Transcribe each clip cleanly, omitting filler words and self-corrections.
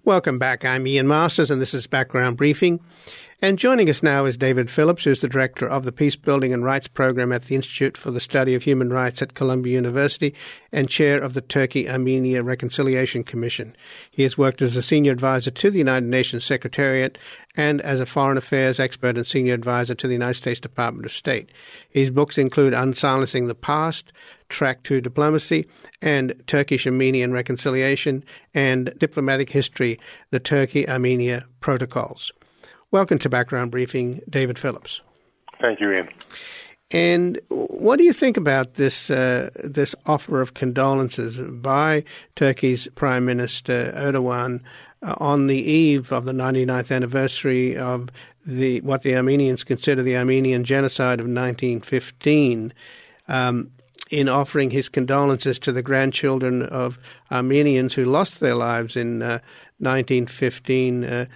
Welcome back. I'm Ian Masters, and this is Background Briefing. And joining us now is David Phillips, who's the Director of the Peace Building and Rights Program at the Institute for the Study of Human Rights at Columbia University and Chair of the Turkey-Armenia Reconciliation Commission. He has worked as a Senior Advisor to the United Nations Secretariat and as a Foreign Affairs expert and Senior Advisor to the United States Department of State. His books include Unsilencing the Past, Track to Diplomacy, and Turkish-Armenian Reconciliation, and Diplomatic History, the Turkey-Armenia Protocols. Welcome to Background Briefing, David Phillips. Thank you, Ian. And what do you think about this offer of condolences by Turkey's Prime Minister Erdogan on the eve of the 99th anniversary of what the Armenians consider the Armenian genocide of 1915, in offering his condolences to the grandchildren of Armenians who lost their lives in 1915?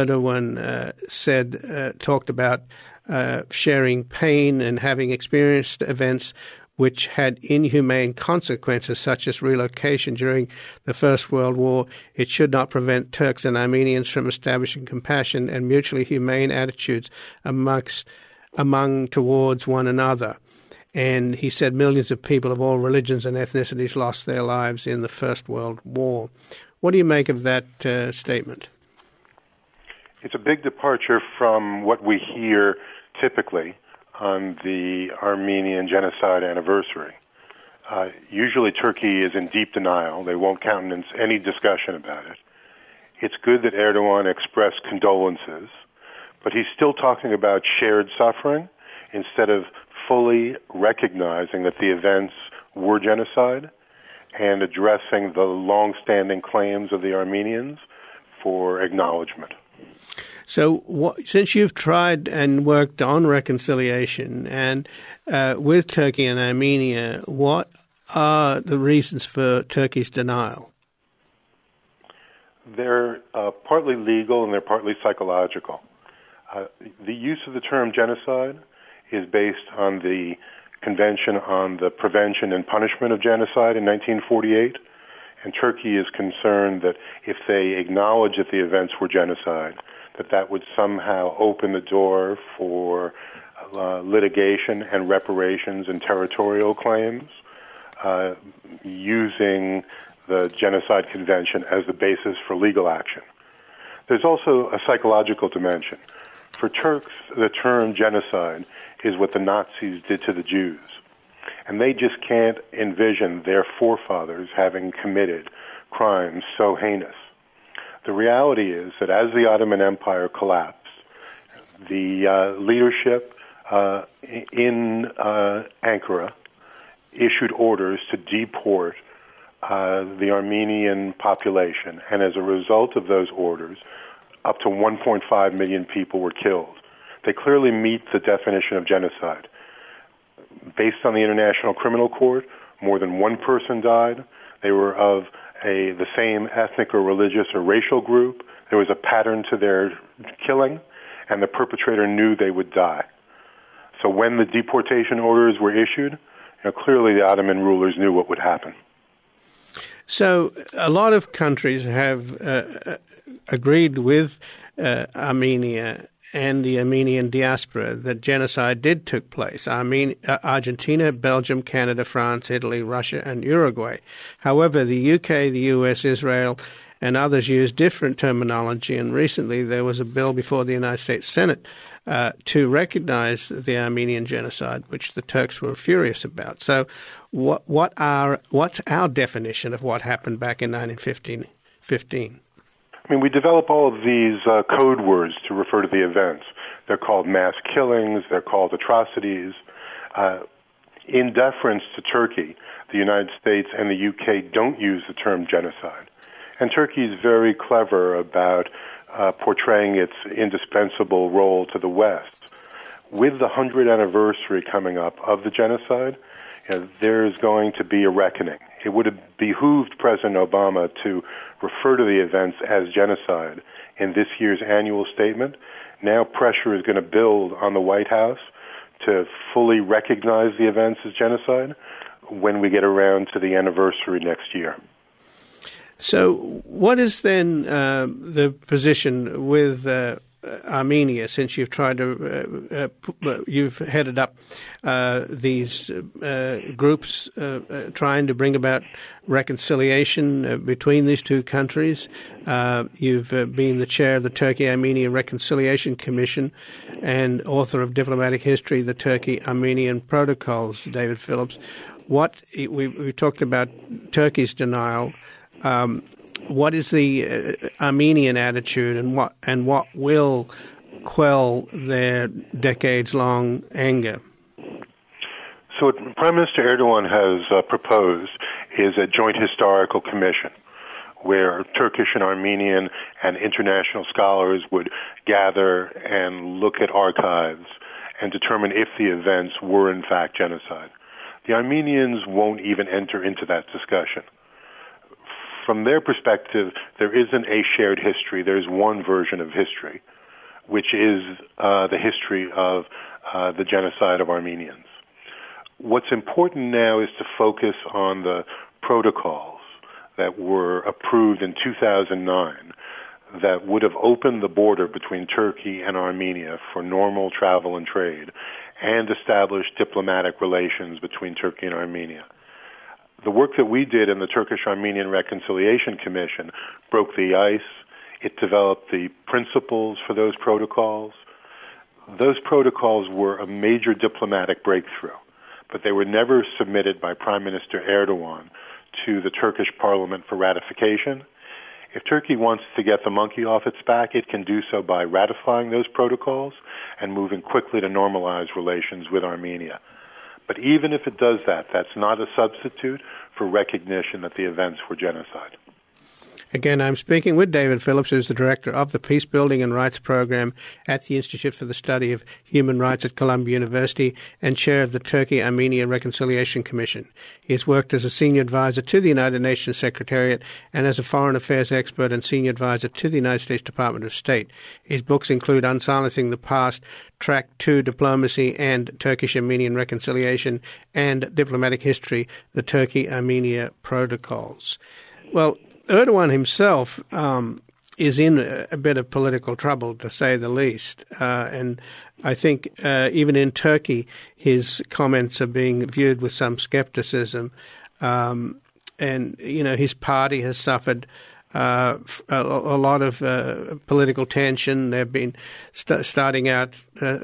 Erdogan talked about sharing pain and having experienced events which had inhumane consequences, such as relocation during the First World War. It should not prevent Turks and Armenians from establishing compassion and mutually humane attitudes towards one another. And he said millions of people of all religions and ethnicities lost their lives in the First World War. What do you make of that statement? It's a big departure from what we hear typically on the Armenian genocide anniversary. Usually Turkey is in deep denial. They won't countenance any discussion about it. It's good that Erdogan expressed condolences, but he's still talking about shared suffering instead of fully recognizing that the events were genocide and addressing the long-standing claims of the Armenians for acknowledgement. So since you've tried and worked on reconciliation and with Turkey and Armenia, what are the reasons for Turkey's denial? They're partly legal and they're partly psychological. The use of the term genocide is based on the Convention on the Prevention and Punishment of Genocide in 1948, and Turkey is concerned that if they acknowledge that the events were genocide, that would somehow open the door for litigation and reparations and territorial claims, using the Genocide Convention as the basis for legal action. There's also a psychological dimension. For Turks, the term genocide is what the Nazis did to the Jews, and they just can't envision their forefathers having committed crimes so heinous. The reality is that as the Ottoman Empire collapsed, the leadership in Ankara issued orders to deport the Armenian population, and as a result of those orders, up to 1.5 million people were killed. They clearly meet the definition of genocide. Based on the International Criminal Court, more than one person died. They were of the same ethnic or religious or racial group. There was a pattern to their killing, and the perpetrator knew they would die. So when the deportation orders were issued, clearly the Ottoman rulers knew what would happen. So a lot of countries have agreed with Armenia and the Armenian diaspora that genocide did take place. Argentina, Belgium, Canada, France, Italy, Russia, and Uruguay. However, the UK, the US, Israel, and others use different terminology, and recently there was a bill before the United States Senate to recognize the Armenian genocide, which the Turks were furious about. So what's our definition of what happened back in 1915? We develop all of these code words to refer to the events. They're called mass killings, they're called atrocities. In deference to Turkey, the United States and the UK don't use the term genocide. And Turkey is very clever about portraying its indispensable role to the West. With the 100th anniversary coming up of the genocide, there's going to be a reckoning. It would have behooved President Obama to refer to the events as genocide in this year's annual statement. Now pressure is going to build on the White House to fully recognize the events as genocide when we get around to the anniversary next year. So what is then the position with Armenia, since you've tried to, you've headed up these groups trying to bring about reconciliation between these two countries? You've been the chair of the Turkey-Armenia Reconciliation Commission and author of Diplomatic History, the Turkey-Armenian Protocols, David Phillips. We talked about Turkey's denial. What is the Armenian attitude, and what will quell their decades-long anger? So what Prime Minister Erdogan has proposed is a joint historical commission where Turkish and Armenian and international scholars would gather and look at archives and determine if the events were in fact genocide. The Armenians won't even enter into that discussion. From their perspective, there isn't a shared history. There's one version of history, which is the history of the genocide of Armenians. What's important now is to focus on the protocols that were approved in 2009 that would have opened the border between Turkey and Armenia for normal travel and trade and established diplomatic relations between Turkey and Armenia. The work that we did in the Turkish-Armenian Reconciliation Commission broke the ice. It developed the principles for those protocols. Those protocols were a major diplomatic breakthrough, but they were never submitted by Prime Minister Erdogan to the Turkish parliament for ratification. If Turkey wants to get the monkey off its back, it can do so by ratifying those protocols and moving quickly to normalize relations with Armenia. But even if it does that, that's not a substitute for recognition that the events were genocide. Again, I'm speaking with David Phillips, who's the director of the Peace Building and Rights Program at the Institute for the Study of Human Rights at Columbia University and chair of the Turkey-Armenia Reconciliation Commission. He has worked as a senior advisor to the United Nations Secretariat and as a foreign affairs expert and senior advisor to the United States Department of State. His books include Unsilencing the Past, Track to Diplomacy and Turkish-Armenian Reconciliation, and Diplomatic History, the Turkey-Armenia Protocols. Well, Erdogan himself is in a bit of political trouble, to say the least. And I think even in Turkey, his comments are being viewed with some skepticism. And, you know, his party has suffered a lot of political tension. They've been starting out,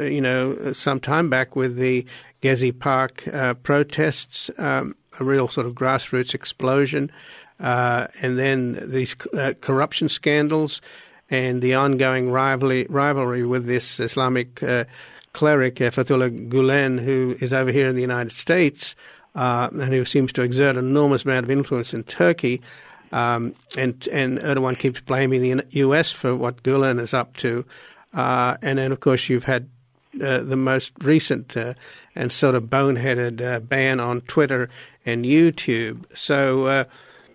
some time back with the Gezi Park protests, a real sort of grassroots explosion. And then these corruption scandals and the ongoing rivalry with this Islamic cleric, Fethullah Gulen, who is over here in the United States and who seems to exert an enormous amount of influence in Turkey. And Erdogan keeps blaming the U.S. for what Gulen is up to. And then, of course, you've had the most recent and sort of boneheaded ban on Twitter and YouTube. So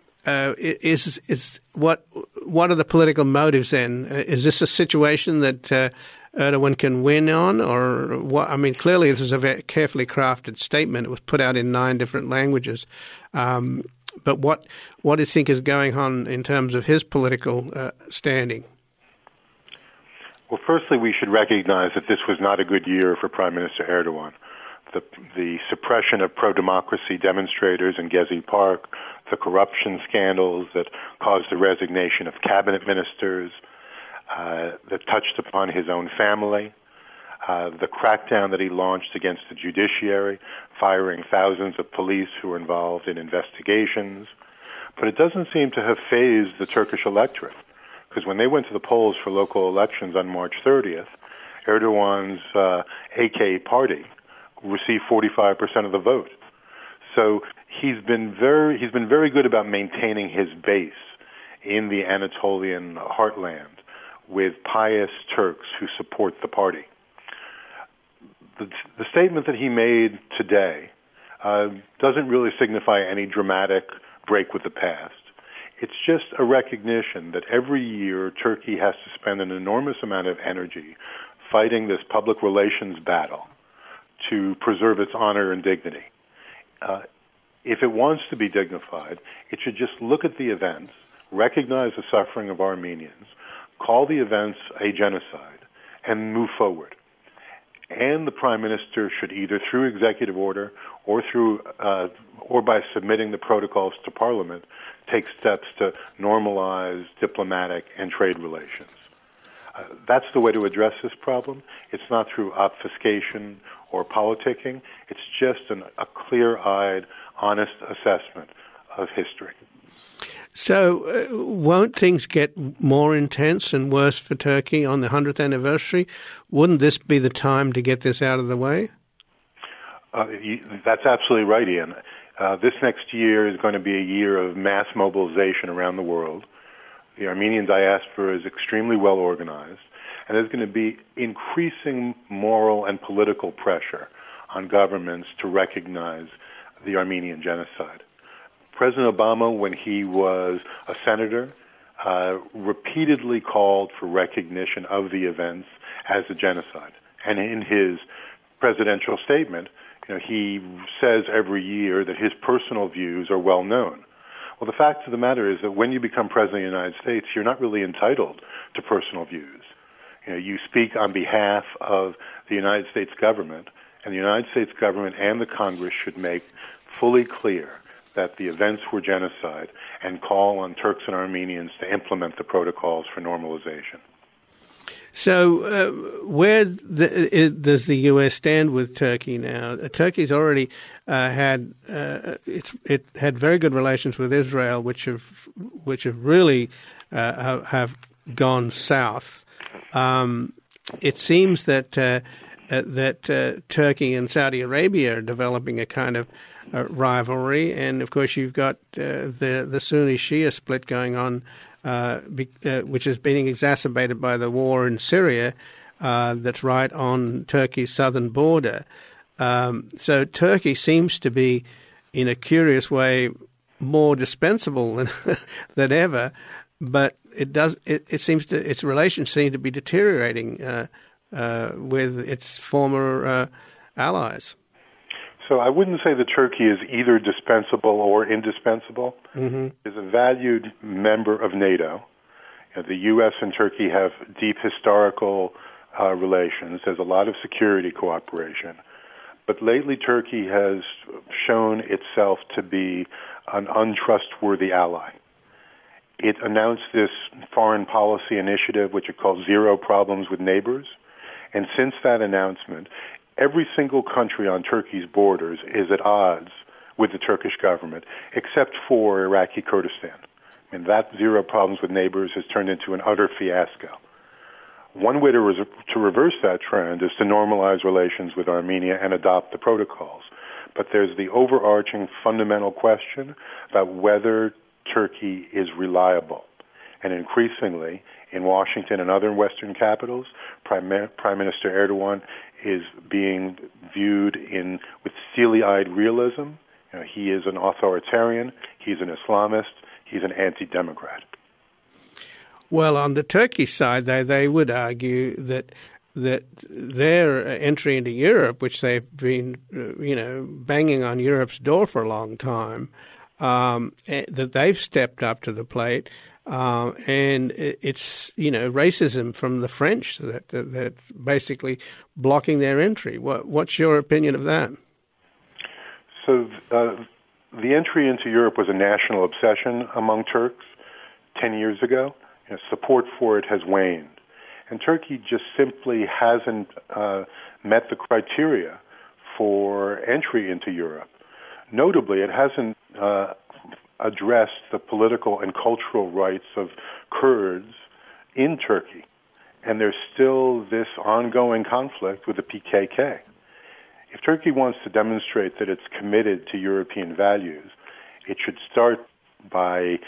what are the political motives then? Is this a situation that Erdogan can win on, or what? I mean, clearly this is a very carefully crafted statement. It was put out in 9 different languages. But what do you think is going on in terms of his political standing? Well, firstly, we should recognize that this was not a good year for Prime Minister Erdogan. The suppression of pro-democracy demonstrators in Gezi Park, the corruption scandals that caused the resignation of cabinet ministers, that touched upon his own family, the crackdown that he launched against the judiciary, firing thousands of police who were involved in investigations. But it doesn't seem to have fazed the Turkish electorate, because when they went to the polls for local elections on March 30th, Erdogan's AK party received 45% of the vote. So he's been very good about maintaining his base in the Anatolian heartland with pious Turks who support the party. The statement that he made today doesn't really signify any dramatic break with the past. It's just a recognition that every year Turkey has to spend an enormous amount of energy fighting this public relations battle to preserve its honor and dignity. If it wants to be dignified, it should just look at the events, recognize the suffering of Armenians, call the events a genocide, and move forward. And the Prime Minister should either through executive order or or by submitting the protocols to Parliament, take steps to normalize diplomatic and trade relations. That's the way to address this problem. It's not through obfuscation or politicking. It's just a clear-eyed, honest assessment of history. So won't things get more intense and worse for Turkey on the 100th anniversary? Wouldn't this be the time to get this out of the way? That's absolutely right, Ian. This next year is going to be a year of mass mobilization around the world. The Armenian diaspora is extremely well organized, and there's going to be increasing moral and political pressure on governments to recognize the Armenian genocide. President Obama, when he was a senator, repeatedly called for recognition of the events as a genocide. And in his presidential statement, he says every year that his personal views are well known. Well, the fact of the matter is that when you become president of the United States, you're not really entitled to personal views. You speak on behalf of the United States government, and the United States government and the Congress should make fully clear that the events were genocide and call on Turks and Armenians to implement the protocols for normalization. So where does the U.S. stand with Turkey now? Turkey's already had very good relations with Israel, which have really have gone south. It seems that Turkey and Saudi Arabia are developing a kind of rivalry, and of course you've got the Sunni Shia split going on, which is being exacerbated by the war in Syria that's right on Turkey's southern border. So Turkey seems to be, in a curious way, more dispensable than ever, but its relations seem to be deteriorating with its former allies. So I wouldn't say that Turkey is either dispensable or indispensable. Mm-hmm. It's a valued member of NATO. The U.S. and Turkey have deep historical relations. There's a lot of security cooperation. But lately Turkey has shown itself to be an untrustworthy ally. It announced this foreign policy initiative, which it calls Zero Problems with Neighbors. And since that announcement, every single country on Turkey's borders is at odds with the Turkish government, except for Iraqi Kurdistan. And that Zero Problems with Neighbors has turned into an utter fiasco. One way to reverse that trend is to normalize relations with Armenia and adopt the protocols. But there's the overarching fundamental question about whether Turkey is reliable. And increasingly, in Washington and other Western capitals, Prime Minister Erdogan is being viewed with steely-eyed realism. He is an authoritarian, he's an Islamist, he's an anti-democrat. Well, on the Turkish side, they would argue that their entry into Europe, which they've been, banging on Europe's door for a long time, that they've stepped up to the plate, and it's racism from the French that's basically blocking their entry. What's your opinion of that? So the entry into Europe was a national obsession among Turks 10 years ago. Support for it has waned. And Turkey just simply hasn't met the criteria for entry into Europe. Notably, it hasn't addressed the political and cultural rights of Kurds in Turkey. And there's still this ongoing conflict with the PKK. If Turkey wants to demonstrate that it's committed to European values, it should start by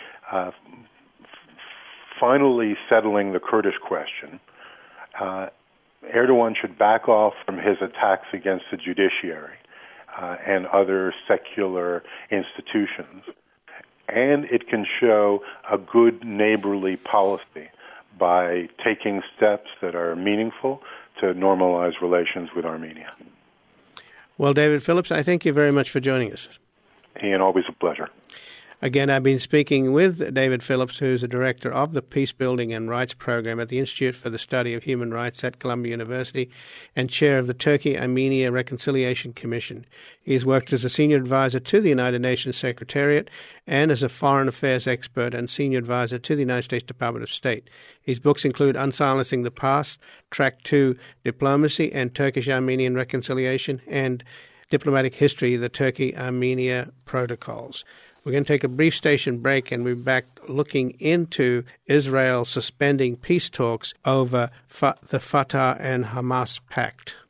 finally settling the Kurdish question. Erdogan should back off from his attacks against the judiciary and other secular institutions. And it can show a good neighborly policy by taking steps that are meaningful to normalize relations with Armenia. Well, David Phillips, I thank you very much for joining us. Ian, always a pleasure. Again, I've been speaking with David Phillips, who's the director of the Peace Building and Rights Program at the Institute for the Study of Human Rights at Columbia University and chair of the Turkey-Armenia Reconciliation Commission. He's worked as a senior advisor to the United Nations Secretariat and as a foreign affairs expert and senior advisor to the United States Department of State. His books include Unsilencing the Past, Track 2, Diplomacy and Turkish-Armenian Reconciliation, and Diplomatic History, the Turkey-Armenia Protocols. We're going to take a brief station break and we'll be back looking into Israel suspending peace talks over the Fatah and Hamas pact.